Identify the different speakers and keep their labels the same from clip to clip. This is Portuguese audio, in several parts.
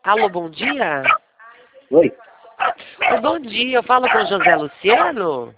Speaker 1: Alô, bom dia?
Speaker 2: Oi?
Speaker 1: Oi, bom dia, eu falo com o José Luciano?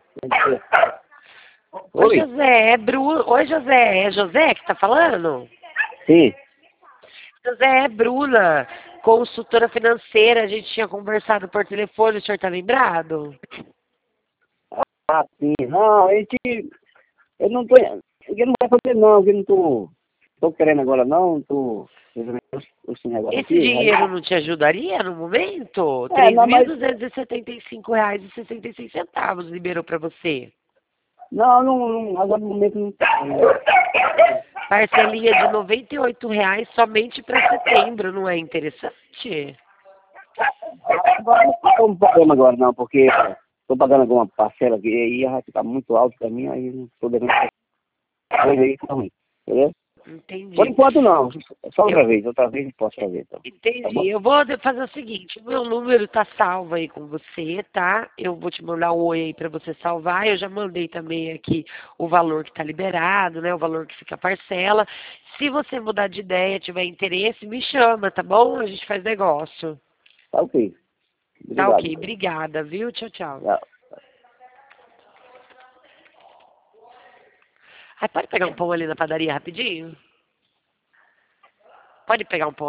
Speaker 1: Oi,
Speaker 2: Oi?
Speaker 1: José, Oi, José, é José que tá falando?
Speaker 2: Sim.
Speaker 1: José, é Bruna, consultora financeira, a gente tinha conversado por telefone, o senhor tá lembrado?
Speaker 2: Ah, sim. Não, eu não tô, eu não vai fazer não, eu não tô querendo agora não, tô resolvendo esse negócio
Speaker 1: Esse
Speaker 2: aqui. Aí,
Speaker 1: dinheiro não te ajudaria no momento?
Speaker 2: é, não, mas,
Speaker 1: R$ 3.275,60 liberou para você.
Speaker 2: não, agora no momento não tá.
Speaker 1: Parcelinha de R$ 98 somente para setembro, não é interessante?
Speaker 2: Agora não tô com problema agora não, porque tô pagando alguma parcela aqui, aí vai ficar muito alto pra mim, aí não tô devendo coisa aí, fica ruim, entendeu? Por
Speaker 1: Entendi.
Speaker 2: enquanto não, só
Speaker 1: Eu
Speaker 2: outra vez eu posso fazer, então. Tá bom?
Speaker 1: entendi. Eu vou fazer o seguinte, o meu número tá salvo aí com você, tá? Eu vou te mandar um oi aí para você salvar. Eu já mandei também aqui o valor que tá liberado, né? O valor que fica a parcela. Se você mudar de ideia, tiver interesse, me chama, tá bom? A gente faz negócio.
Speaker 2: Tá ok.
Speaker 1: Tá
Speaker 2: Obrigado.
Speaker 1: ok, obrigada, viu? Tchau, tchau.
Speaker 2: Tchau.
Speaker 1: Ai, pode pegar um pão ali na padaria rapidinho? Pode pegar um pão